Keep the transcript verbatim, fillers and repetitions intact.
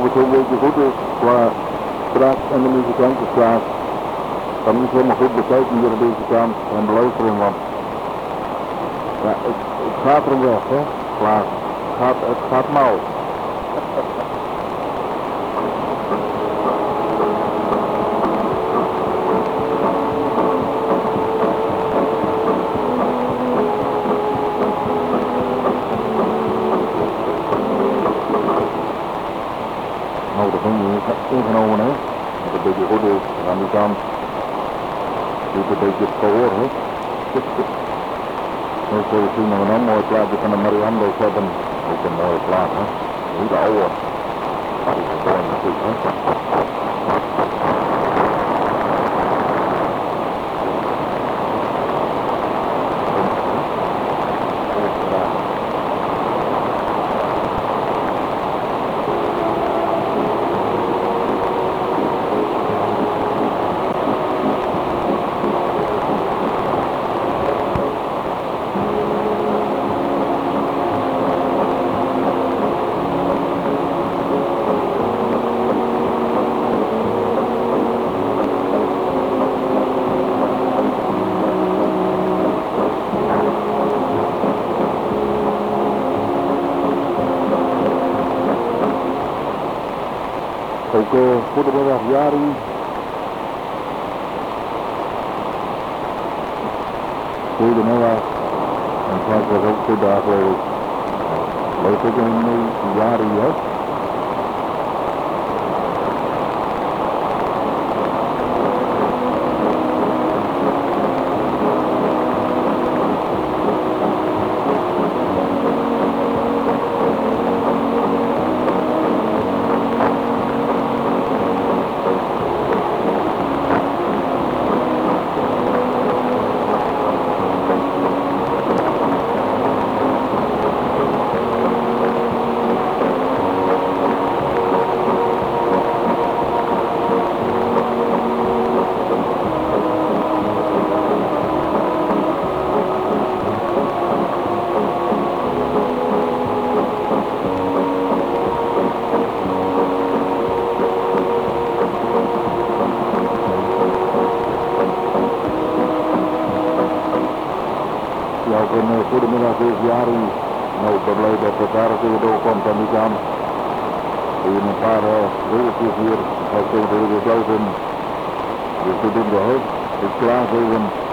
het zo'n beetje goed is qua straat en de muzikantenstraat. Dan moet je helemaal goed bekijken hier aan deze kant en beluisteren, want ja, het, het gaat er weg, hè, Klaas. Het gaat, het gaat nauw. Nou, dat vind je ingenomen, hè. Dat het een beetje goed is aan die kant. Doet een beetje het gehoor, hè. Nu kun je zien dat we een mooi plaatje van de Mariando's hebben. Ook een mooie plaat, hè. Niet de oude. Dat is een mooi natuurlijk, hè. Ook uh, goedemiddag Jari. Goedemiddag. En Frank was ook goed daar geloof ik. Leuk ook een uh, Jari, hè? Ja, ook een uh, goedemiddag deze Jari. Nou, ik ben blij dat het daar ook weer doorkomt aan die kant. Hier een paar uh, regeltjes hier. Hij komt er weer zo in. Dus we doen de hoofd. Het klaar even.